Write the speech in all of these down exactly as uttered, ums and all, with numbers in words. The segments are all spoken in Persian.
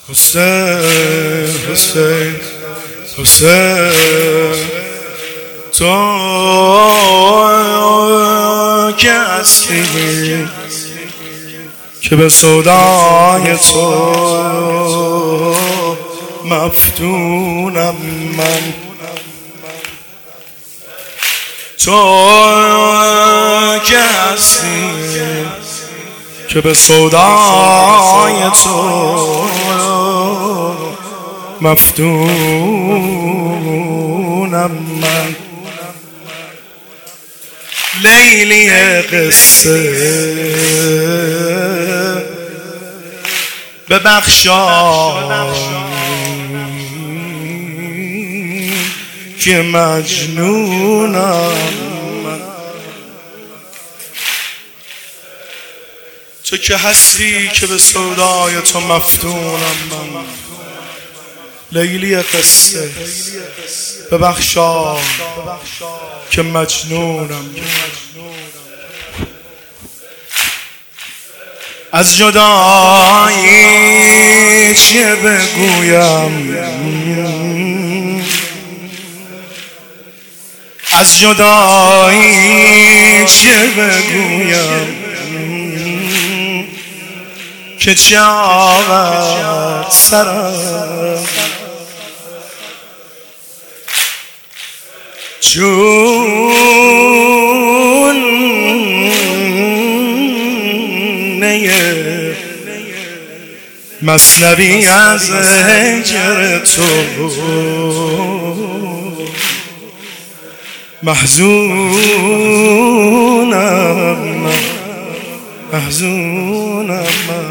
حسین حسین حسین تو که هستی که به سودای تو مفتونم من، تو که هستی که به سودای تو مفتونم من. لیلی قصه ببخشا که مجنونم من، تو که هستی که به سودای تو مفتونم من. لیلی قصه ببخشا که مجنونم، از جدایی چه بگویم، از جدایی چه بگویم که چه آورد سرم، چون نه مثنوی از هجر تو محزونم محزونم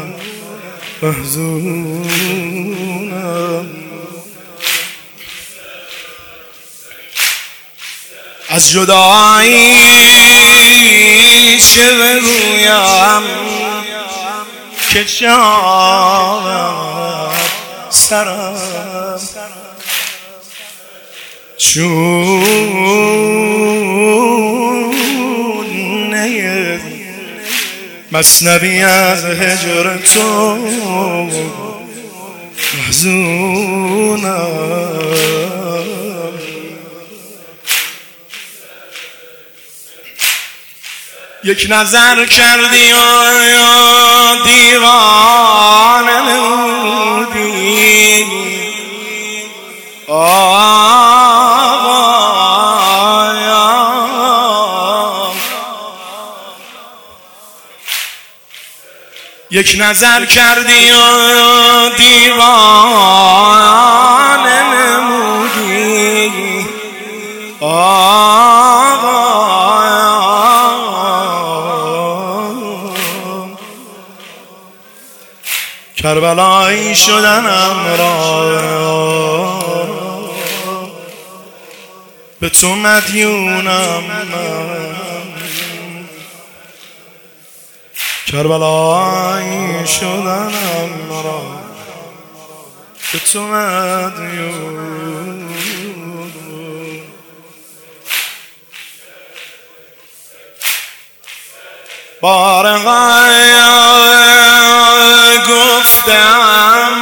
محزونم. از جدایی چه بگویم که چه آورد سرم، چون نه مثنوی از هجر تو محزونم. یک نظر کردی و دیوانه نمودی، یک نظر کردی و دیوانه نمودی، کربلایی شدنم را به تو مدیونم من، کربلایی شدنم را به تو مدیونم. بارهای گفتم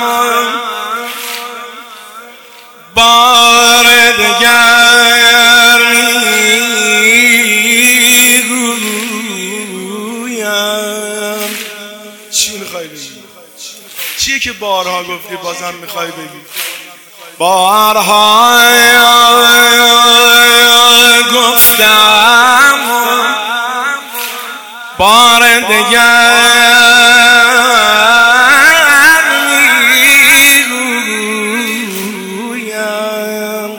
بار دگر میگویم. چی میخوای بگی؟ چیه که بارها گفتی بازم میخوای بگی؟ بارها گفتم بار دگر میگویم،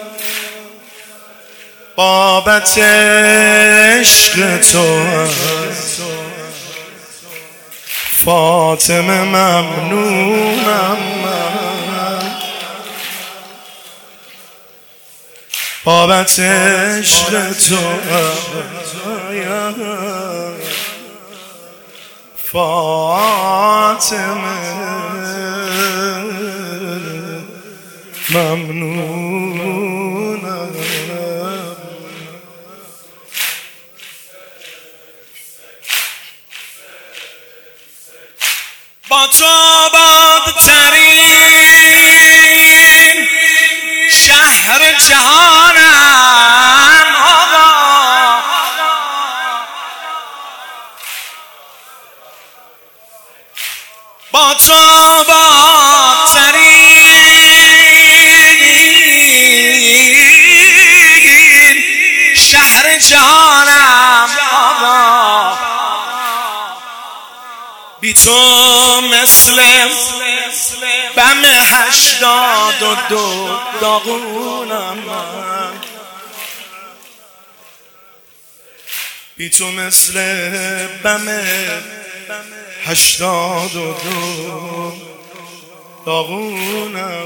بابت عشق تو فاطمه ممنونم من، بابت عشق تو فاطمه ممنونم. با تو آباد ترین تو مثل بم هشتاد و دو داغونم من، بی تو مثل بم هشتاد و دو داغونم.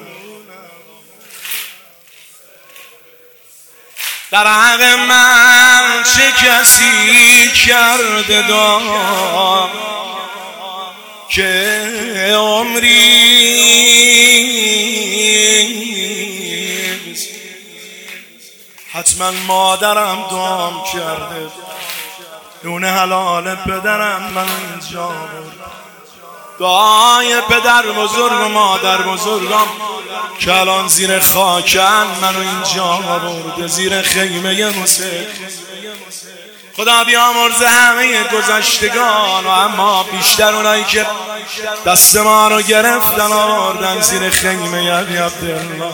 در حق من چه کسی کرده دار که عمری حتما مادرم دام کرده، نون حلال پدرم من اینجا برد، دعای پدر بزرگ و مادر بزرگم که الان زیر خاکن منو اینجا برده، زیر خیمه حسین. خدا بیامرزه همه گذشتگان، و اما بیشتر اونایی که دست ما رو گرفتن آوردن زیر خیمه علی عبدالله،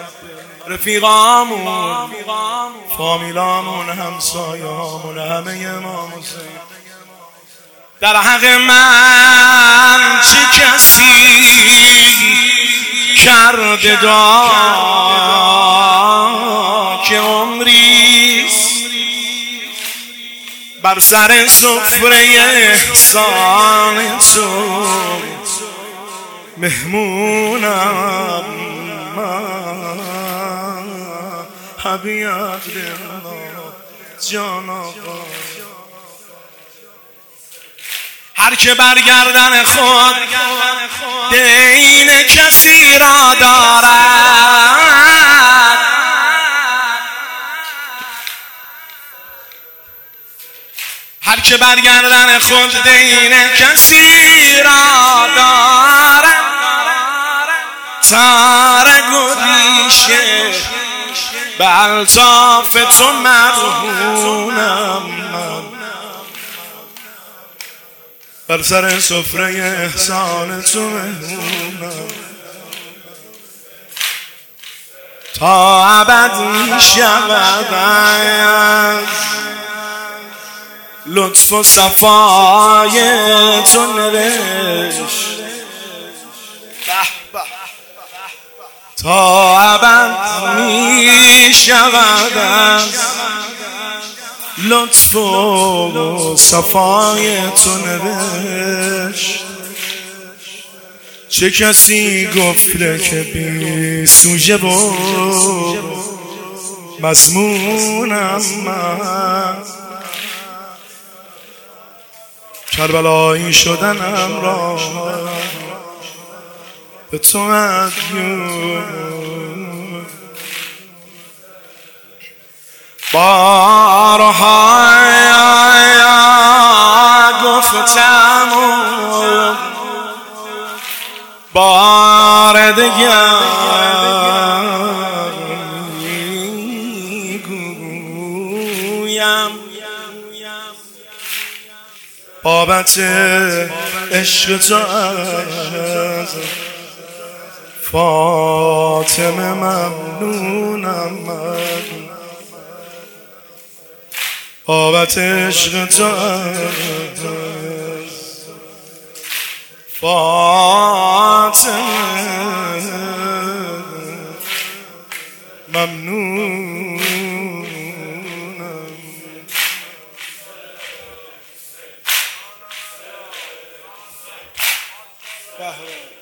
رفیقامون، فامیلامون، همسایامون، همه امام حسین. در حق من چه کسی کرده دار که عمریست بر سر سفره احسان تو مهمونم من، حبیب عبدالله جان آقا. هر که برگردن خود دین کسی را دارد، هر که برگردن خود دین کسی را دارد، تارک و ریشه به الطاف تو مرهونم من، بر سر سفره احسان تو مهمونم، تا ابد می شود از لطف و صفای تو نوشت، تا ابد می شود از لطف و صفای تو نوشت. چه کسی گفته که بی سوژه و مضمونم من، کربلایی شدنم را به تو مدیون، بارها گفتم و بار دیگر میگویم، بابت عشق تو از فاطمه ممنونم من، بابت عشق تو از فاطمه ممنونم.